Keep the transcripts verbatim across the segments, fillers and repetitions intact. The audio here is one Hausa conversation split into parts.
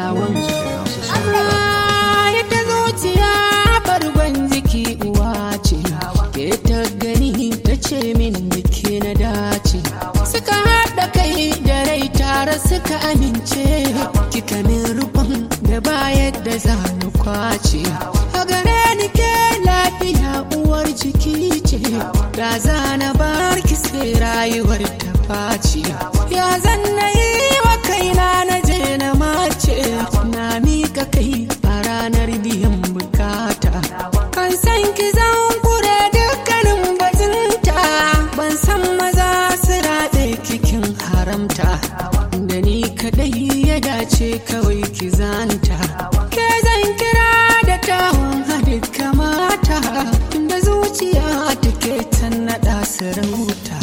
nawan yadda zuciya bargon jiki uwa ce ke ta gani ta ce min biki na dace suka haɗa kai da rai tare suka amince kika min rufin da bayar da zanu kwace a gare ni ke lafiya uwar jiki ce da zana bar ki sai rayuwar ta face ya zanna yi wa kaina na je na mace na mika kai a ranar biyan bukata kan san ki zan kure dukkanin bazinta ban san maza su raɗe kikin haramta da ni kaɗai ya dace kawai ki zanta ke zan kira da tawon hadi kamata tunda zuciya take ta naɗa sarauta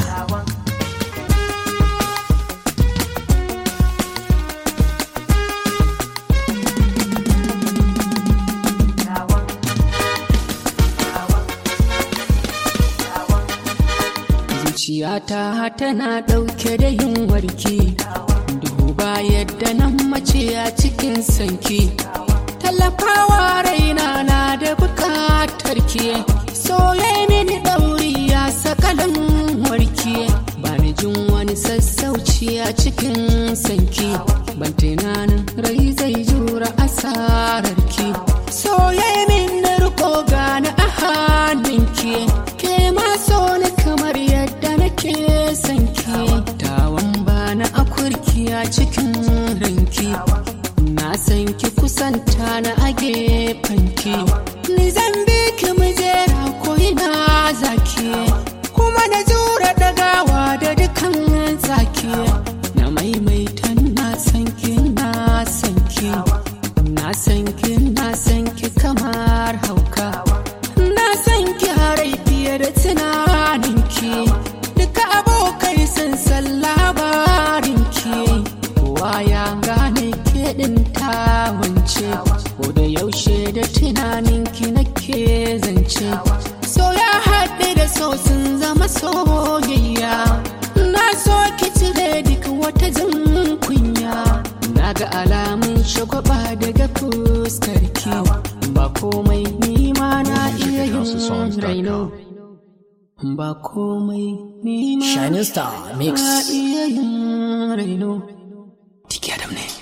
zuciyata tana ɗauke da yin warki duba yadda nan mace a cikin sanki tallafawa raina na da bukatar ki soye mini ɗauri ya sakalin warki ba ni jin wani sassauci a cikin sanki ban tunanin rai zai jura asararki soye mini riko gani a hannunki ke ma so ni kamar yadda nake sanki tawan bana akurki a cikin ranki na san ki kusanta na a gefanki ni zan bi ki mu jera ko ina zaki kuma na jura dagawa da dukan zaki na maimaita na san ki na san ki na san ki na san ki kamar hauka na san ki harai fiye da tunaninki duka abokai sun san labarinki kowa ya gane ke ɗin tawance ko da yaushe da tunaninki nake zance so ya haɗe da so sun zama soyayya na so ki cire duk wata jin kunya na ga alamun shagwaba daga fuskarki ba komai ni ma na iya yin raino ba komai ni ma Shining Star Mix na iya yin raino Tiki Adam ne